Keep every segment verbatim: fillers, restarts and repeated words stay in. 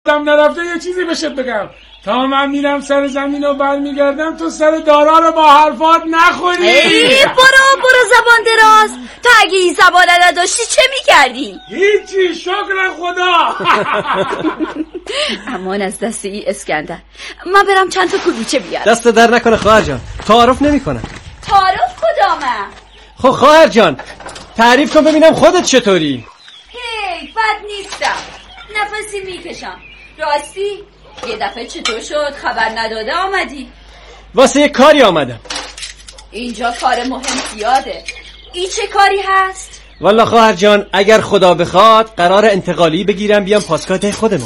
دم نرفته یه چیزی بهش بگم. تا من میرم سر زمین و برمیگردم تو سر دارا رو با حرفات نخوری. ای برو برو زبان دراز. تو اگه این زبان نداشتی چه میکردی؟ هیچی، شکر خدا. امان از دست ای اسکندر. من برم چند تا کلوچه بیارم. دست در نکنه خواهر جان، تعارف نمی کنم. تعارف کدامه؟ خب خواهر جان تعریف کن ببینم خودت چطوری؟ هی بد نیستم، نفسی میکشم. راستی یه دفعه چطور شد خبر نداده آمدی؟ واسه یه کاری آمدم. اینجا کار مهم زیاده. این چه کاری هست؟ والا خواهر جان اگر خدا بخواد قرار انتقالی بگیرم بیام پاسگاه ده خودمون.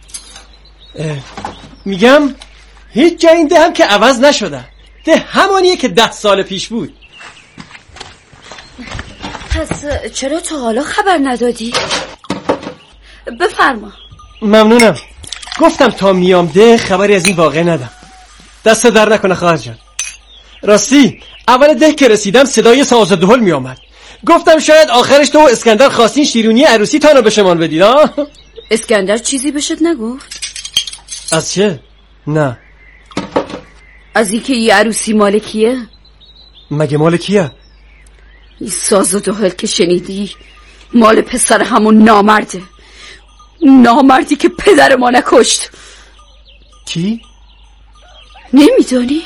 میگم هیچ جای این ده هم که عوض نشده، ده همانیه که ده سال پیش بود. پس چرا تا حالا خبر ندادی؟ بفرما. ممنونم. گفتم تا میام ده خبری از این واقع ندم. دست در نکنه خواهر جان. راستی اول ده که رسیدم صدای ساز دهل می آمد. گفتم شاید آخرش تو و اسکندر خواستین شیرونی عروسی تانو به شمان بدید ها؟ اسکندر چیزی بهت نگفت؟ از چه؟ نه. از اینکه این عروسی مال کیه؟ مگه مال کیه؟ این ساز دهل که شنیدی مال پسر همون نامرده، نامردی که پدر ما نکشت. کی؟ نمیدانی؟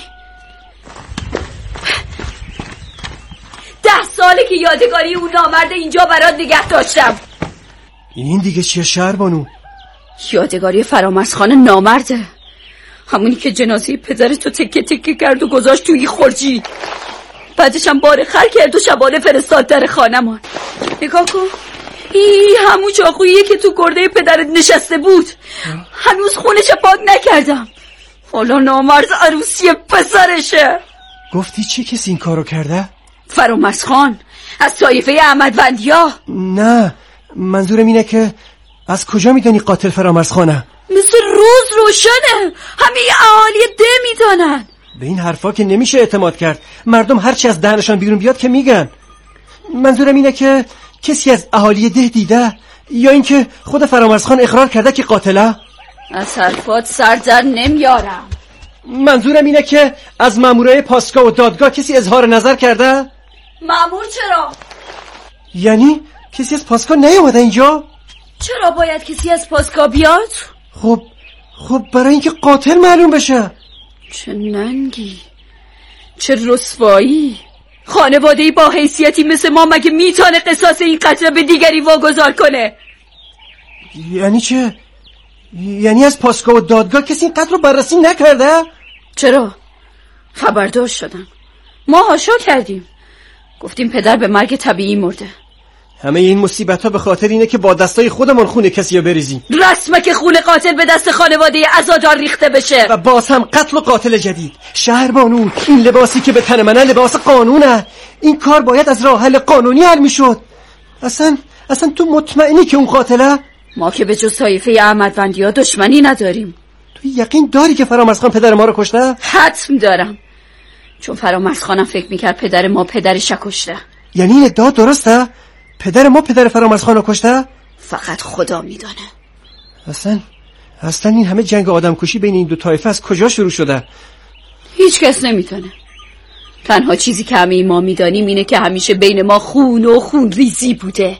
ده ساله که یادگاری اون نامرد اینجا برات نگه داشتم. این دیگه چیه شهربانو؟ یادگاری فرامرزخان نامرده، همونی که جنازه پدرتو تکه تکه کرد و گذاشت توی خورجی، بعدش هم بار خر کرد و شبانه فرستاد در خانمان. نگاه کن، این همون چاقوییه که تو گرده پدرت نشسته بود. هنوز خونش پاک نکردم، حالا نامرز عروسی پسرشه. گفتی چه کسی این کارو کرده؟ فرامرزخان از طایفه احمدوندیا. نه منظورم اینه که از کجا میدونی قاتل فرامرزخانه؟ مثل روز روشنه، همه اهالی ده میدانن. به این حرفا که نمیشه اعتماد کرد. مردم هرچی از دهنشان بیرون بیاد که میگن. منظورم اینه که کسی از اهالی ده دیده یا اینکه خود فرامرزخان اقرار کرده که قاتله؟ از حرفات سر در نمیارم. منظورم اینه که از مامورای پاسگاه و دادگاه کسی اظهار نظر کرده؟ مامور چرا؟ یعنی کسی از پاسگاه نیومده اینجا؟ چرا باید کسی از پاسگاه بیاد؟ خب خب برای اینکه قاتل معلوم بشه. چه ننگی، چه رسوایی. خانواده‌ای با حیثیتی مثل ما مگه میتونه قصاص این قتل به دیگری واگذار کنه؟ یعنی چه؟ یعنی از پاسگاه و دادگاه کسی این قتل رو بررسی نکرده؟ چرا؟ خبردار شدم، ما حاشا کردیم، گفتیم پدر به مرگ طبیعی مرده. همه این مصیبت ها به خاطر اینه که با دستای خودمون خونه کسی رو بریزیم. رسمه که خون قاتل به دست خانواده عزادار ریخته بشه. و باز هم قتل و قاتل جدید. شهربانو این لباسی که به تن منه لباس قانونه. این کار باید از راه حل قانونی حل میشد. اصلا اصلا تو مطمئنی که اون قاتله؟ ما که به جز طایفه احمدوندیا دشمنی نداریم. تو یقین داری که فرامرزخان پدر ما رو کشته؟ حتم دارم، چون فرامرزخانم فکر میکرد پدر ما پدرش کشته. یعنی این ادعا درسته؟ پدر ما پدر فرامرزخان رو کشته؟ فقط خدا میدونه. اصلا اصلا این همه جنگ آدم کشی بین این دو طایفه از کجا شروع شده؟ هیچ کس نمیتونه. تنها چیزی که همه ما میدانیم اینه که همیشه بین ما خون و خون ریزی بوده.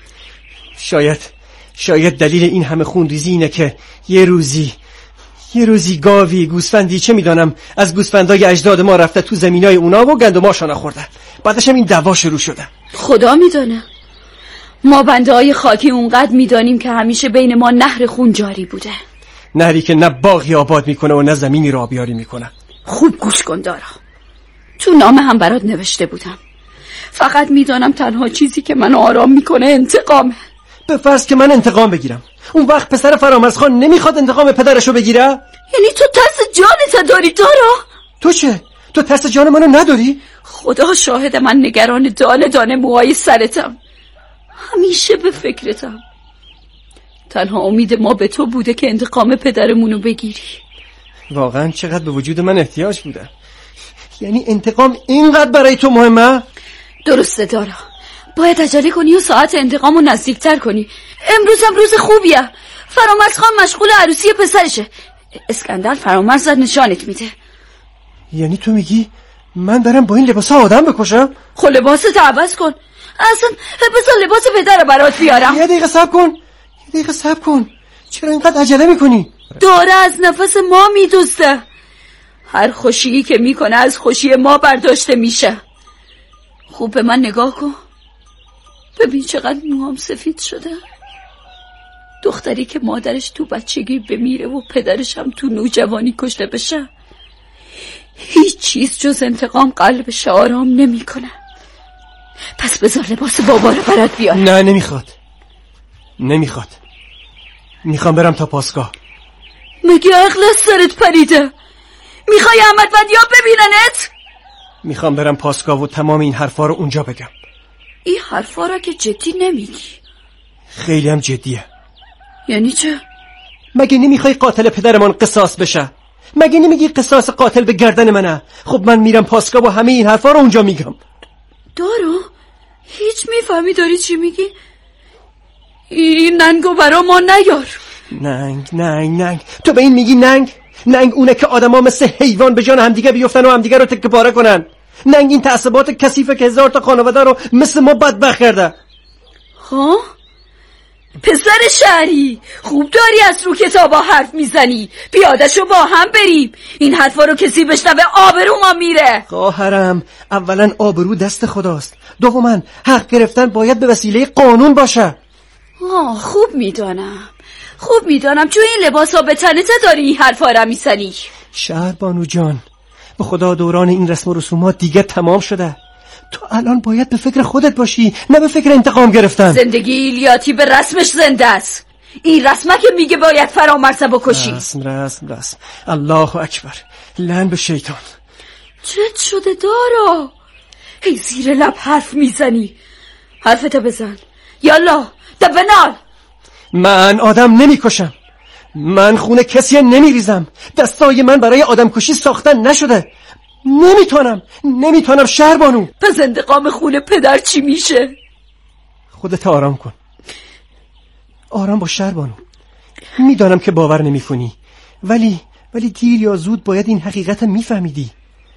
شاید شاید دلیل این همه خون ریزی اینه که یه روزی یه روزی گاوی گوسفندی چه میدانم از گوسفندای اجداد ما رفته تو زمینای اونا و گندماشون خورده. بعدش هم این دعوا شروع شده. خدا میدونه. ما بنده های خاکی اونقدر میدانیم که همیشه بین ما نهر خون جاری بوده. نهری که نه باغی آباد میکنه و نه زمینی را آبیاری میکنه. خوب گوش کن دارا، تو نامه هم برات نوشته بودم. فقط میدانم تنها چیزی که من آرام میکنه انتقامه. به فرض که من انتقام بگیرم، اون وقت پسر فرامرزخان نمیخواد انتقام پدرشو بگیره؟ یعنی تو ترس جانت داری دارا؟ تو چه؟ تو ترس جان منو نداری؟ خدا شاهد من نگران دانه دانه موهای سرتم، همیشه به فکرتم. تنها امید ما به تو بوده که انتقام پدرمونو بگیری. واقعا چقدر به وجود من احتیاج بوده. یعنی انتقام اینقدر برای تو مهمه؟ درسته دارا، باید عجله کنی و ساعت انتقامو نزدیکتر کنی. امروز هم روز خوبیه، فرامرز خان مشغول عروسی پسرشه. اسکندر فرامرز نشانت میده. یعنی تو میگی من برم با این لباس آدم بکشم؟ خب لباستو عوض کن. اصلا بذار لباس پدر برات بیارم. یه دقیقه صبر کن یه دقیقه صبر کن چرا اینقدر عجله میکنی؟ داره از نفس ما میدوسته. هر خوشی که میکنه از خوشی ما برداشته میشه. خوب به من نگاه کن. ببین چقدر موهام سفید شده. دختری که مادرش تو بچگی بمیره و پدرش هم تو نوجوانی کشته بشه، هیچ چیز جز انتقام قلبش آرام نمیکنه. پس بذار لباس بابا رو برات بیار. نه نمیخواد نمیخواد میخوام برم تا پاسگاه. مگه عقل سرت پریده؟ میخوای احمد ودیا ببیننت؟ میخوام برم پاسگاه و تمام این حرفا رو اونجا بگم. این حرفا رو که جدی نمیگی. خیلی هم جدیه. یعنی چه؟ مگه نمیخوای قاتل پدرمان قصاص بشه؟ مگه نمیگی قصاص قاتل به گردن منه؟ خب من میرم پاسگاه و همه این حرفا رو اونجا میگم. دارو هیچ میفهمی داری چی میگی؟ این ننگو برا ما نیار. ننگ ننگ ننگ تو به این میگی ننگ؟ ننگ اونه که آدما مثل حیوان به جان همدیگه بیفتن و همدیگه رو تکه پاره کنن. ننگ این تعصبات کثیفه که هزار تا خانواده رو مثل ما بدبخت کرده. ها؟ پسر شهری خوب داری از رو کتابا حرف میزنی. پیاده‌شو با هم بریم. این حرفا رو کسی بشنوه آبرو ما میره. خواهرم اولا آبرو دست خداست، دوما حق گرفتن باید به وسیله قانون باشه. آه خوب میدانم خوب میدانم چون این لباسا به تنته داری این حرفا رو میزنی. شهربانو جان به خدا دوران این رسم و رسومات دیگه تمام شده. تو الان باید به فکر خودت باشی نه به فکر انتقام گرفتن. زندگی ایلیاتی به رسمش زنده است. این رسمه که میگه باید فرامرز بکشی. رسم رسم رسم الله اکبر لعن به شیطان. چت شده دارا؟ هی زیر لب حرف میزنی. حرفتو بزن یالا دبنال. من آدم نمیکشم. من خون کسی نمیریزم. دستای من برای آدم کشی ساختن نشده. نمیتونم نمیتونم شهربانو. پس انتقام خون پدر چی میشه؟ خودت آرام کن. آرام با شهربانو. میدانم که باور نمی کنی ولی ولی دیر یا زود باید این حقیقت میفهمیدی.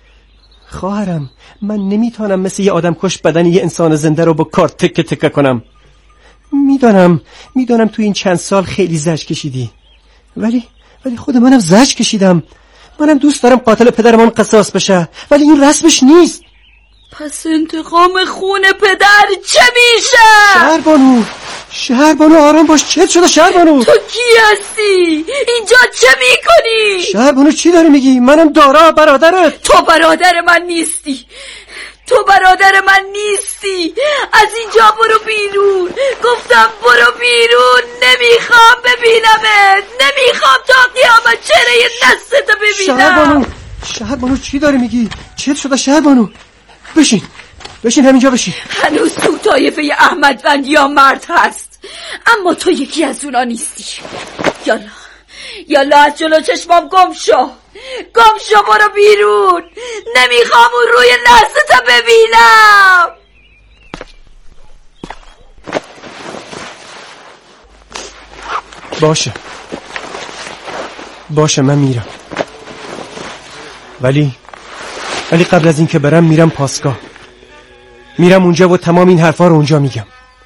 خواهرم من نمیتونم مثل یه آدم کش بدن یه انسان زنده رو با کارت تکه تکه کنم. میدانم میدانم تو این چند سال خیلی زجر کشیدی ولی ولی خود منم زجر کشیدم. منم دوست دارم قاتل پدرمان قصاص بشه ولی این رسمش نیست. پس انتقام خون پدر چه میشه؟ شهربانو شهربانو آرام باش. چه شده شهربانو؟ تو کی هستی؟ اینجا چه میکنی؟ شهربانو چی داری میگی؟ منم دارا برادرت. تو برادر من نیستی. تو برادر من نیستی. از اینجا برو بیرون. گفتم برو بیرون. نمیخوام ببینمت. نمیخوام تا قیامت چهره نستتو ببینم. شهربانو شهربانو چی داری میگی؟ چه شده شهربانو؟ بشین بشین همینجا بشین. هنوز تو طایفه احمد ودیا مرد هست اما تو یکی از اونا نیستی. یالا یالا از جلو چشمام گم شو. گم شو برو بیرون. نمیخوام اون روی نستتو ببینم. باشه باشه من میرم ولی ولی قبل از این که برم میرم پاسگاه. میرم اونجا و تمام این حرفا رو اونجا میگم.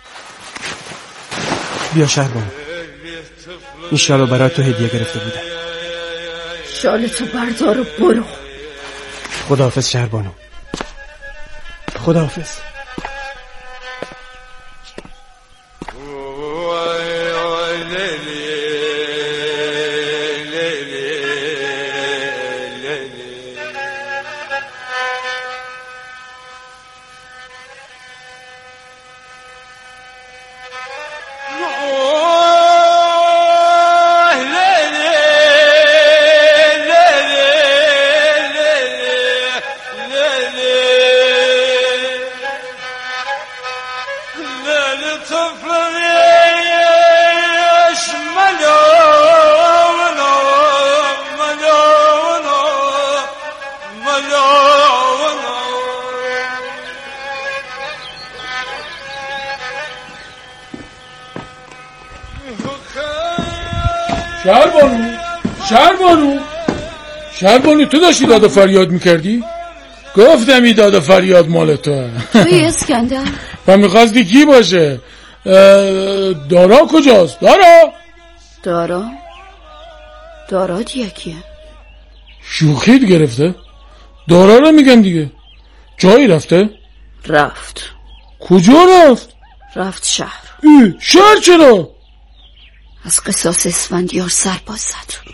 بیا شهربانو این شالو برای تو هدیه گرفته بودم. شالتو بردار و برو. خداحافظ شهربانو. خداحافظ. شهربانو شهربانو شهربانو تو داشتی داد و فریاد میکردی؟ گفتم این داد و فریاد مال توه. توی اسکندر و میخواستی کی باشه؟ دارا کجاست؟ دارا دارا دارا دیگه کیه؟ شوخیت گرفته؟ دارا رو میگم دیگه. جایی رفته؟ رفت. کجا رفت؟ رفت شهر. شهر چرا؟ از قصاص اسفندیار سرباز زد.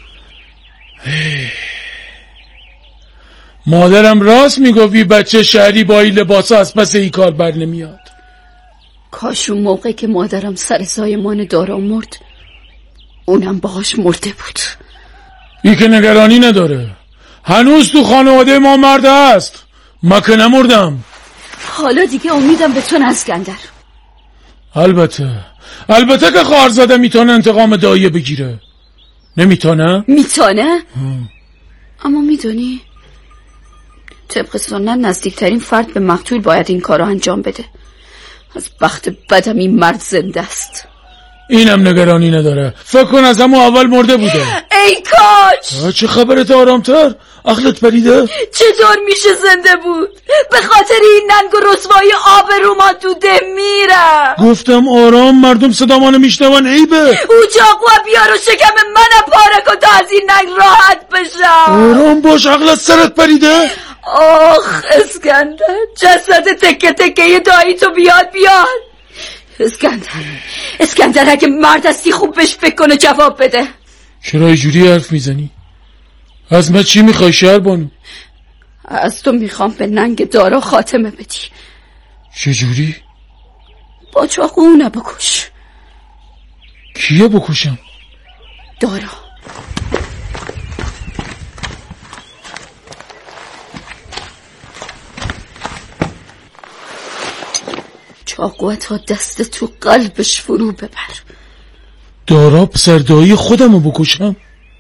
مادرم راست میگفتی بچه شهری با این لباسا از پس این کار بر نمیاد. کاش اون موقع که مادرم سر زایمان دارا مرد اونم باهاش مرده بود. این که نگرانی نداره، هنوز تو خانواده ما مرد هست. ما که نمردم. حالا دیگه امیدم به تو اسکندر. البته البته که خواهرزاده میتونه انتقام دایه بگیره. نمیتونه؟ میتونه؟ اما میدونی طبق سنت نزدیکترین فرد به مقتول باید این کارو انجام بده. از بخت بدم این مرد زنده است. اینم نگرانی نداره، فکر کن از همون اول مرده بوده. ای کاش. چه خبرت آرامتر؟ عقلت پریده؟ چطور میشه زنده بود؟ به خاطر این ننگ و رسوایی آبرو ما دوده میرم. گفتم آرام، مردم صدامانو میشنون. عیبه. او چاقو بیار و شکم من پاره کن تا از این ننگ راحت بشم. آرام باش، عقلت سرت پریده؟ آخ اسکندر، جسد تکه تکه دایی تو بیاد بیاد. اسکندر اسکندر اگه مرد هستی خوب بهش فکر کن و جواب بده. چرا اینجوری حرف میزنی؟ از من چی میخوای شهربانو؟ از تو میخوام به ننگ دارا خاتمه بدی. چجوری؟ با چاقو اونو بکش. کیه بکشم؟ دارا. چاقو تا دست تو قلبش فرو ببر. دارا پسر دایی خودمو بکشم؟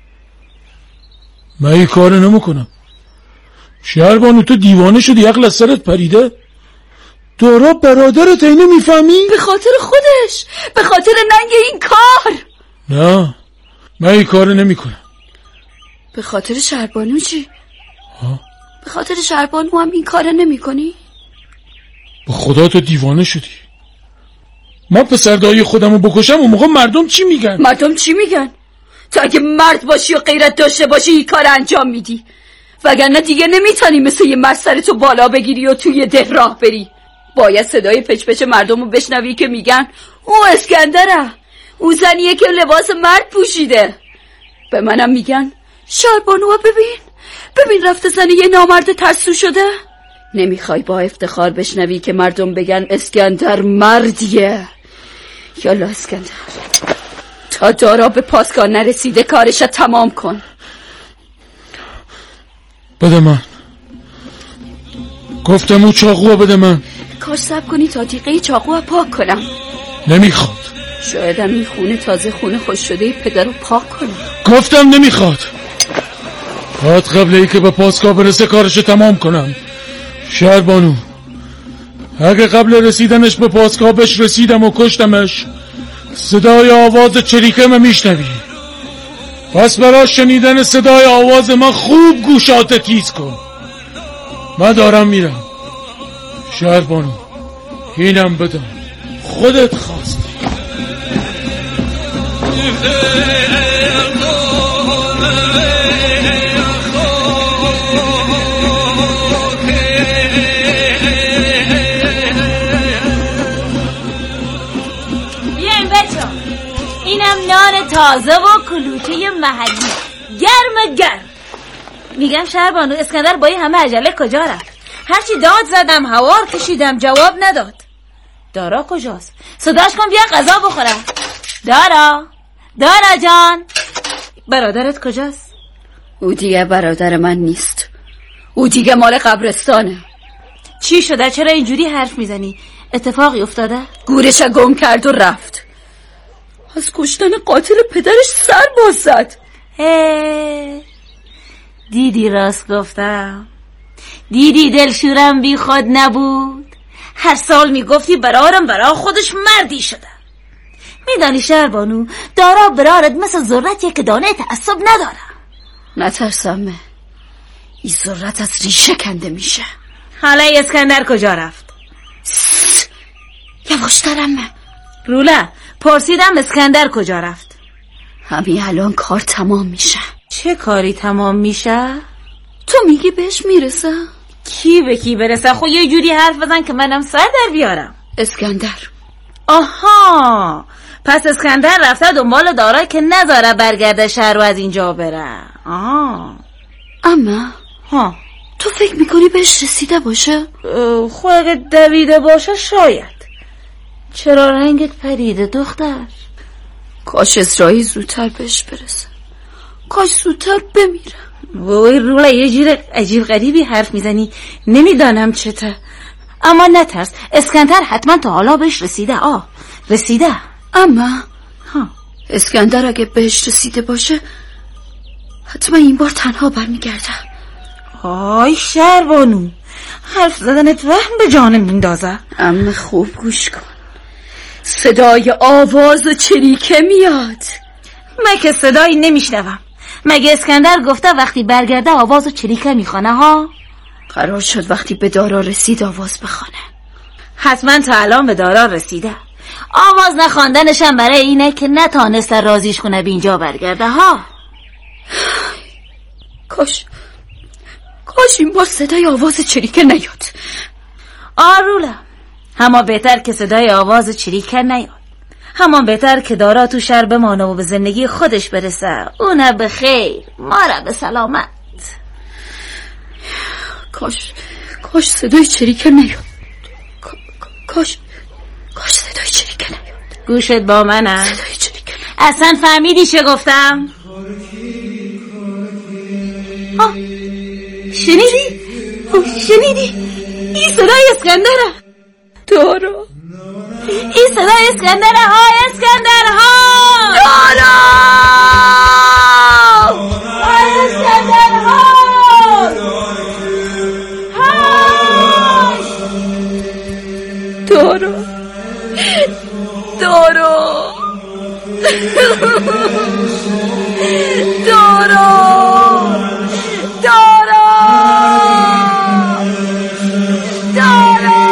من این کار نمیکنم. شهربانو تو دیوانه شدی؟ عقل از سرت پریده؟ دارا برادرت، اینو میفهمی؟ به خاطر خودش، به خاطر ننگ این کار. نه من این کار نمیکنم. به خاطر شهربانو چی؟ ها؟ به خاطر شهربانو هم این کار نمی کنی؟ به خدا تو دیوانه شدی. من پسر دایی خودمو بکشم اون موقع مردم چی میگن؟ مردم چی میگن؟ تو اگه مرد باشی و غیرت داشته باشی این کار انجام میدی، وگرنه دیگه نمیتونی مثل یه مرد سرتو بالا بگیری و توی ده راه بری. باید صدای پچ پچ مردم رو بشنوی که میگن او اسکندره، او زنیه که لباس مرد پوشیده. به منم میگن شهربانو ببین ببین رفته زنی یه نامرد ترسو شده. نمیخوای با افتخار بشنوی که مردم بگن اسکندر مردیه. یالا اسکندر، تا دارا به پاسگاه نرسیده کارش تمام کن. بده من. گفتم اون چاقو بده من. کاش صبر کنی تا تیغه چاقو پاک کنم. نمیخواد. شایدم این خونه تازه خونه خوش شده پدر رو پاک کنم. گفتم نمیخواد. باید قبل ای که به پاسگاه برسه کارشو تمام کنم. شهربانو، اگه قبل رسیدنش به پاسگاه بهش رسیدم و کشتمش، صدای آواز چریکم میشنوی. پس برای شنیدن صدای آواز من خوب گوشات تیز کن. من دارم میرم. شهربانو اینم بدم، خودت خواستی. نان تازه و کلوچه محلی گرم گرم. میگم شهربانو، اسکندر با این همه عجله کجا رفت؟ هرچی داد زدم هوار کشیدم جواب نداد. دارا کجاست؟ صداش کن بیا غذا بخورم. دارا دارا جان، برادرت کجاست؟ او دیگه برادر من نیست، او دیگه مال قبرستانه. چی شده؟ چرا اینجوری حرف میزنی؟ اتفاقی افتاده؟ گورش گم کرد و رفت. از کشتن قاتل پدرش سر باز زد. دیدی راست گفتم؟ دیدی دلشورم بی خود نبود؟ هر سال میگفتی برارم برا خودش مردی شده. میدانی شهربانو، دارا برارد مثل ذرتیه که دانه تعصب نداره. نترسمه، این ذرت از ریشه کنده میشه. حالا اسکندر کجا رفت؟ یواشترم. روله پرسیدم اسکندر کجا رفت؟ همین الان کار تمام میشه. چه کاری تمام میشه؟ تو میگی بهش میرسه؟ کی به کی برسه؟ خب یه جوری حرف بزن که منم سر در بیارم. اسکندر. آها، پس اسکندر رفته دنبال دارا که نذاره برگرده شهر و از اینجا بره. آها. اما ها، تو فکر میکنی بهش رسیده باشه؟ خب اگه دویده باشه شاید. چرا رنگت پریده دختر؟ کاش اسرائیل زودتر بهش برسه، کاش زودتر بمیره. وای روله یه جور عجیب غریبی حرف میزنی، نمیدانم چته. اما نترس، اسکندر حتما تا حالا بهش رسیده. آه رسیده. اما ها، اسکندر اگه بهش رسیده باشه حتما این بار تنها برمیگرده. آی شهربانو، حرف زدنت وهم به جانم میندازه. اما خوب گوش کن، صدای آواز و چریکه میاد. من که صدایی نمیشنوم. مگه اسکندر گفته وقتی برگرده آواز و چریکه میخوانه ها؟ قرار شد وقتی به دارا رسید آواز بخوانه. حتما تا الان به دارا رسیده. آواز نخواندنشم برای اینه که نتانست رازیش کنه به اینجا برگرده ها. کاش کاش این بار صدای آواز چریکه نیاد. آروله، همان بهتر که صدای آواز چریکه نیاد. همان بهتر که دارا تو شهر بمانه و به زندگی خودش برسه. اونه به خیر، ما را به سلامت. کاش کاش صدای چریکه نیاد. کاش کاش صدای چریکه نیاد. گوشت با منه؟ صدای چریکه نیاد. اصلا فهمیدی چه گفتم؟ آه، شنیدی؟ شنیدی؟ این صدای اسکندره. دارا، این صدای اسکندره ها. اسکندر ها دارا، های اسکندر ها دارا، دارا، دارا، دارا، دارا.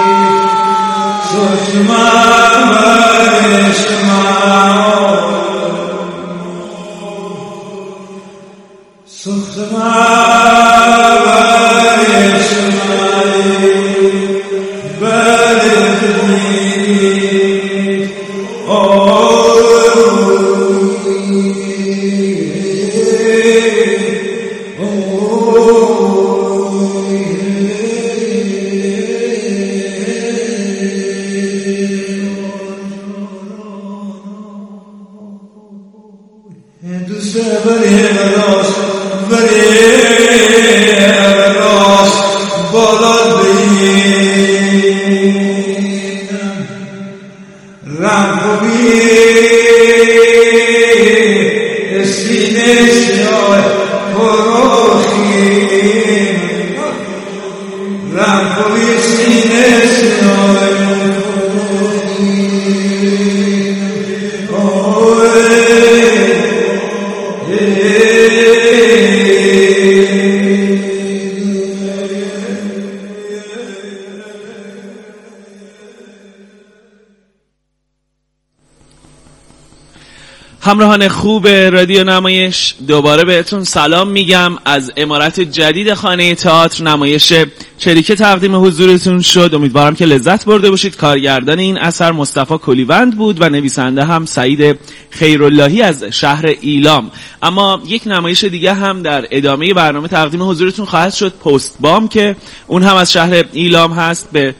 همراهان خوب رادیو نمایش، دوباره بهتون سلام میگم. از عمارت جدید خانه تئاتر نمایش چریکه تقدیم حضورتون شد. امیدوارم که لذت برده باشید. کارگردان این اثر مصطفی کلیوند بود و نویسنده هم سعید خیراللهی از شهر ایلام. اما یک نمایش دیگه هم در ادامه برنامه تقدیم حضورتون خواهد شد، پست بام، که اون هم از شهر ایلام هست. به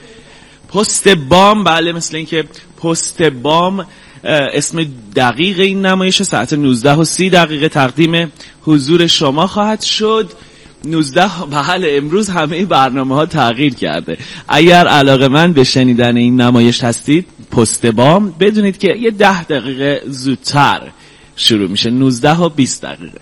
پست بام، بله، مثل این که پست بام اسم دقیق این نمایش ساعت نوزده و سی دقیقه تقدیم حضور شما خواهد شد. نوزده، بله، امروز همه برنامه ها تغییر کرده. اگر علاقه‌مند به شنیدن این نمایش هستید، پست بام، بدونید که یه ده دقیقه زودتر شروع میشه، نوزده و بیست دقیقه.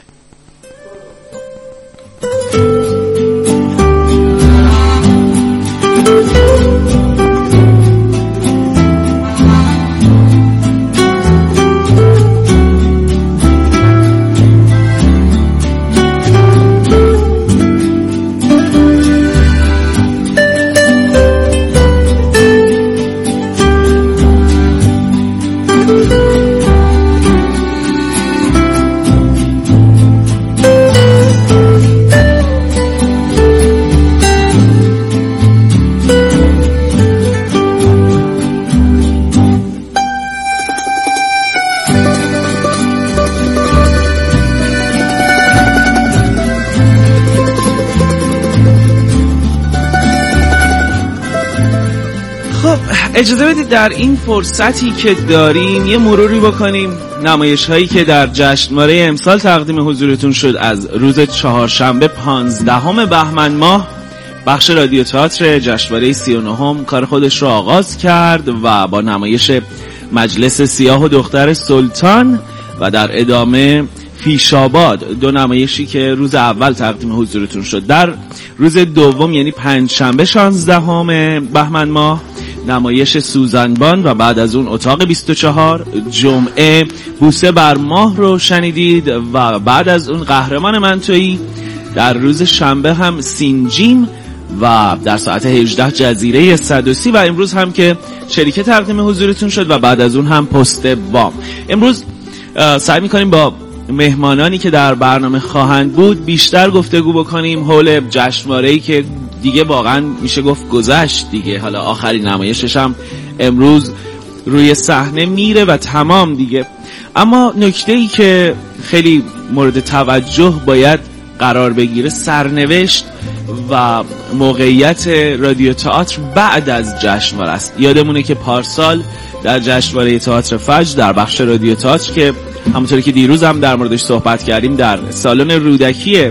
اجازه بدید در این فرصتی که داریم یه مروری بکنیم نمایش هایی که در جشنواره امسال تقدیم حضورتون شد. از روز چهارشنبه پانزدهم بهمن ماه بخش رادیو تئاتر جشنواره سی و نهم کار خودش رو آغاز کرد و با نمایش مجلس سیاه و دختر سلطان و در ادامه فیشاباد، دو نمایشی که روز اول تقدیم حضورتون شد. در روز دوم یعنی پنجشنبه شانزدهم بهمن ماه نمایش سوزنبان و بعد از اون اتاق بیست و چهار، جمعه بوسه بر ماه رو شنیدید و بعد از اون قهرمان منتویی. در روز شنبه هم سینجیم و در ساعت هجده جزیره سدوسی و امروز هم که شریکه تقدیم حضورتون شد و بعد از اون هم پست بام. امروز سعی میکنیم با مهمانانی که در برنامه خواهند بود بیشتر گفتگو بکنیم حول جشنواره‌ای که دیگه واقعا میشه گفت گذشت دیگه. حالا آخرین نمایشش هم امروز روی صحنه میره و تمام دیگه. اما نکته‌ای که خیلی مورد توجه باید قرار بگیره سرنوشت و موقعیت رادیو تئاتر بعد از جشنواره است. یادمونه که پارسال در جشنواره تئاتر فجر در بخش رادیو تئاتر که همونطوری که دیروز هم در موردش صحبت کردیم در سالن رودکی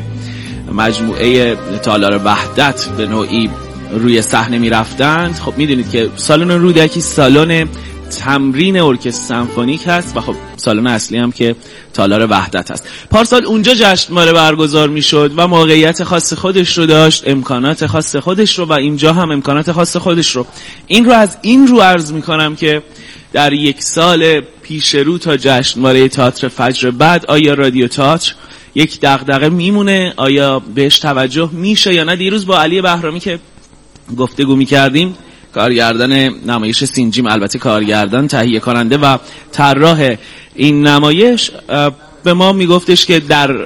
مجموعه تالار وحدت به نوعی روی صحنه می رفتند. خب می دونید که سالن رودکی سالن تمرین ارکستر سمفونیک هست و خب سالن اصلی هم که تالار وحدت هست. پارسال اونجا جشنواره برگزار می شد و موقعیت خاص خودش رو داشت، امکانات خاص خودش رو، و اینجا هم امکانات خاص خودش رو. این رو از این رو عرض می کنم که در یک سال پیش رو تا جشنواره تئاتر فجر بعد آیا رادیو تئاتر یک دغدغه میمونه؟ آیا بهش توجه میشه یا نه؟ دیروز با علی بهرامی که گفتگو میکردیم، کارگردان نمایش سینجیم، البته کارگردان، تهیه کننده و طراح این نمایش، به ما میگفتش که در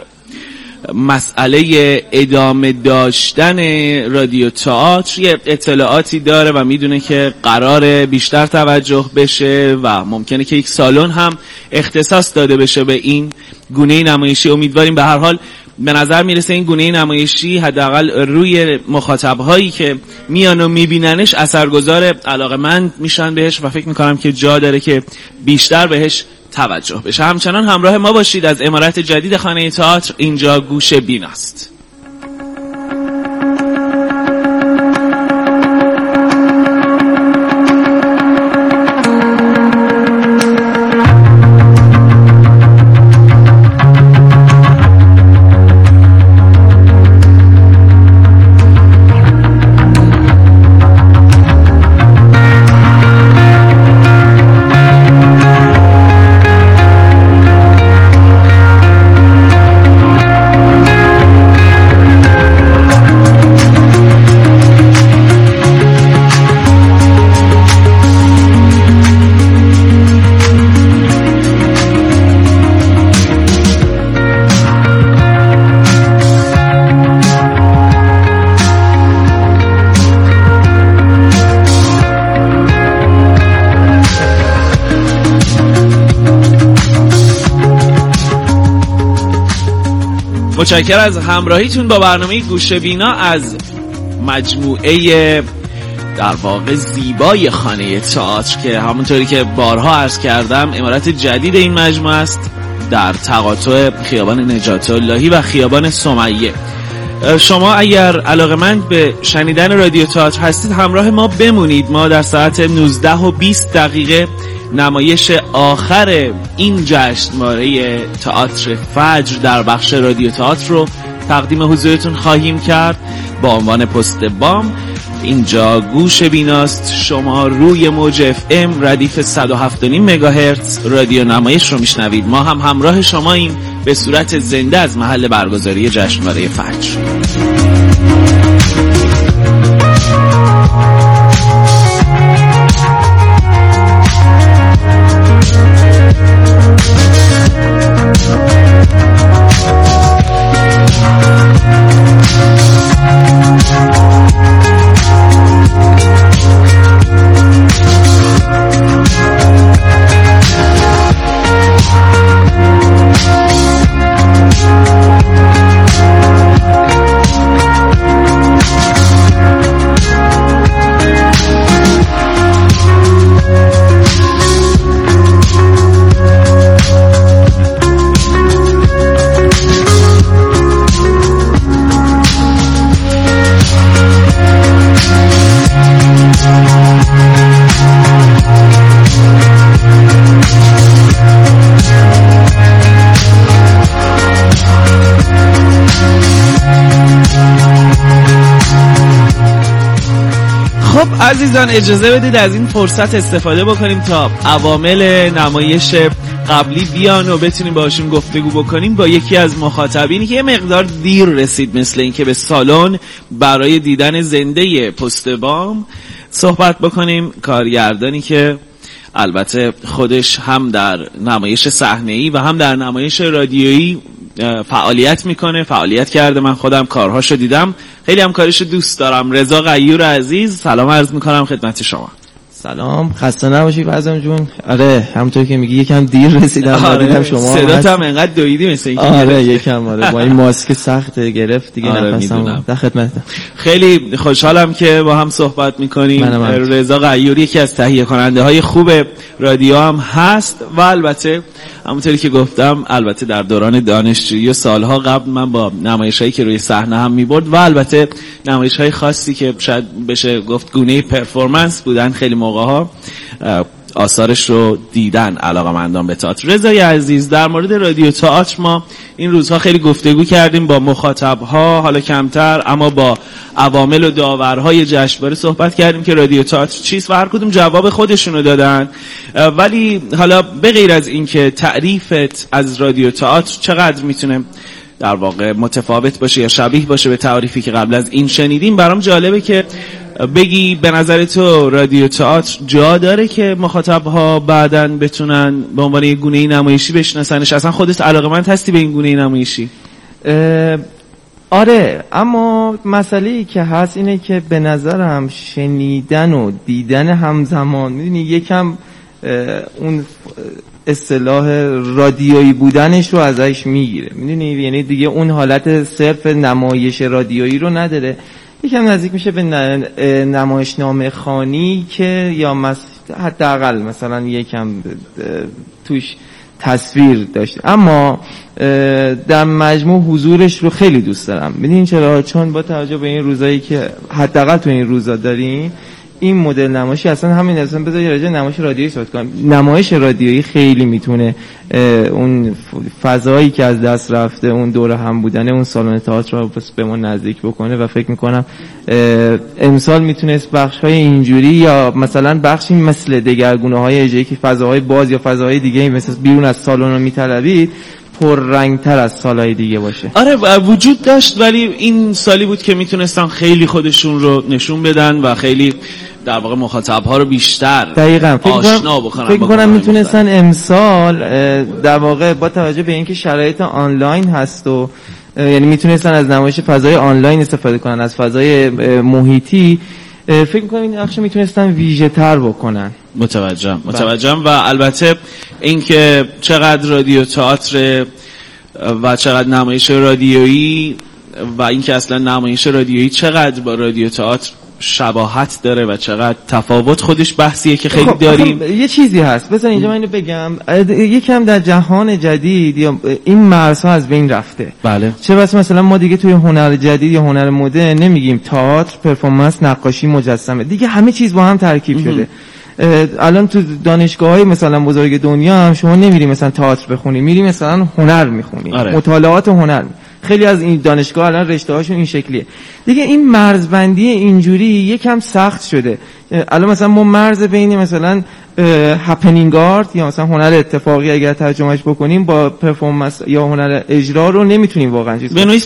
مسئله ادامه داشتن رادیو تئاتر یه اطلاعاتی داره و میدونه که قراره بیشتر توجه بشه و ممکنه که یک سالن هم اختصاص داده بشه به این گونه نمایشی. امیدواریم. به هر حال به نظر میرسه این گونه نمایشی حداقل روی مخاطب‌هایی که میان و میبیننش اثرگذار، علاقه‌مند میشن بهش و فکر میکنم که جا داره که بیشتر بهش توجه بشه. همچنان همراه ما باشید. از عمارت جدید خانه تئاتر، اینجا گوش بیناست. متشکرم از همراهیتون با برنامه گوشه بینا از مجموعه در واقع زیبای خانه تئاتر که همونطوری که بارها عرض کردم عمارت جدید این مجموعه است در تقاطع خیابان نجات اللهی و خیابان سمیه. شما اگر علاقه‌مند به شنیدن رادیو تئاتر هستید همراه ما بمونید. ما در ساعت نوزده و بیست دقیقه نمایش آخر این جشنواره تئاتر فجر در بخش رادیو تئاتر رو تقدیم حضورتون خواهیم کرد با عنوان پست بام. اینجا گوش بیناست. شما روی موج اف ام ردیف صد و هفت و نیم مگاهرتز رادیو نمایش رو میشنوید. ما هم همراه شماییم به صورت زنده از محل برگزاری جشنواره فجر. عزیزان اجازه بدید از این فرصت استفاده بکنیم تا عوامل نمایش قبلی بیان و بتونیم باشون گفتگو بکنیم با یکی از مخاطبینی که یه مقدار دیر رسید، مثل این که به سالن برای دیدن زنده پست بام صحبت بکنیم. کارگردانی که البته خودش هم در نمایش صحنه‌ای و هم در نمایش رادیویی فعالیت میکنه، فعالیت کرده، من خودم کارهاشو دیدم، خیلی هم کارش دوست دارم. رضا غیور عزیز سلام عرض میکنم خدمت شما. سلام، خسته نباشی فضل جون. آره همونطور که میگی یکم دیر رسیدم. آره دیدم شما صدات هم انقدر دویدی مثل اینکه آره یکم آره با این ماسک سخت گرفت دیگه. آره نفسم در خدمتم. خیلی خوشحالم که با هم صحبت میکنیم. رضا غیور یکی از تهیه کننده های خوب رادیو هم هست و البته همونطوری که گفتم البته در دوران دانشجویی و سالها قبل من با نمایشایی که روی صحنه هم میبرد و البته نمایش‌های خاصی که شاید بشه گفت گونه پرفورمنس بودن، خیلی موقع‌ها آثارش رو دیدن علاقه‌مندان به تئاتر. رضای عزیز، در مورد رادیو تئاتر ما این روزها خیلی گفتگو کردیم با مخاطب‌ها، حالا کمتر، اما با عوامل و داورهای جشنواره صحبت کردیم که رادیو تئاتر چیست و هر کدوم جواب خودشونو دادن. ولی حالا به غیر از این که تعریفت از رادیو تئاتر چقدر میتونه در واقع متفاوت باشه یا شبیه باشه به تعریفی که قبل از این شنیدیم، برام جالبه که بگی به نظر تو رادیو تئاتر جا داره که مخاطب‌ها بعداً بتونن به عنوان یک گونه نمایشی بشناسنش؟ اصلا خودت علاقه‌مند هستی به این گونه نمایشی؟ آره، اما مسئله‌ای که هست اینه که به نظرم شنیدن و دیدن همزمان، میدونی یکم اون اصطلاح رادیویی بودنش رو ازش میگیره، میدونی، یعنی دیگه اون حالت صرف نمایش رادیویی رو نداره، یکم نزدیک میشه به نمایشنامه خوانی که یا مس... حداقل مثلا یکم توش تصویر داشته، اما در مجموع حضورش رو خیلی دوست دارم. ببین چرا؟ چون با توجه به این روزایی که حداقل تو این روزا داریم، این مدل نمایشی اصلا همین اصلا بذار راجع به نمایش رادیویی صحبت کنم. نمایش رادیویی خیلی میتونه اون فضایی که از دست رفته، اون دور هم بودن اون سالن تئاتر رو به ما نزدیک بکنه و فکر میکنم امسال میتونست بخش‌های اینجوری یا مثلا بخشی مثل دگرگونه‌های اجرایی که فضاهای باز یا فضاهای دیگه مثل بیرون از سالن رو میطلبید پر رنگتر از سالهای دیگه باشه. آره وجود داشت، ولی این سالی بود که میتونستن خیلی خودشون رو نشون بدن و خیلی در واقع مخاطب‌ها رو بیشتر دقیقاً آشنا بکنن. فکر کنم میتونستن امسال در واقع با توجه به اینکه شرایط آنلاین هست و یعنی میتونستن از نمایش فضای آنلاین استفاده کنن، از فضای محیطی، فکر می‌کنم این بخش میتونستن ویژه تر بکنن. متوجهم متوجهم و البته اینکه چقدر رادیو تئاتر و چقدر نمایش رادیویی و اینکه اصلا نمایش رادیویی چقدر با رادیو تئاتر شباهت داره و چقدر تفاوت، خودش بحثیه که خیلی خب داریم. یه چیزی هست، بذار اینجا من اینو بگم، یکم در جهان جدید یا این مرزها از بین رفته. بله. چه بس مثلا ما دیگه توی هنر جدید یا هنر مدرن نمیگیم تئاتر، پرفورمنس، نقاشی، مجسمه، دیگه همه چیز با هم ترکیب شده. الان تو دانشگاه‌های مثلا بزرگ دنیا هم شما نمیری مثلا تئاتر بخونی، میری مثلا هنر میخونی. آره. مطالعات هنر. خیلی از این دانشگاه الان رشته‌هاشون این شکلیه. دیگه این مرزبندی اینجوری یکم سخت شده. الان مثلا ما مرز بین مثلا هپنینگ آرت یا مثلا هنر اتفاقی اگر ترجمهش بکنیم با پرفورمنس یا هنر اجرا رو نمیتونیم واقعا چیز به نوعی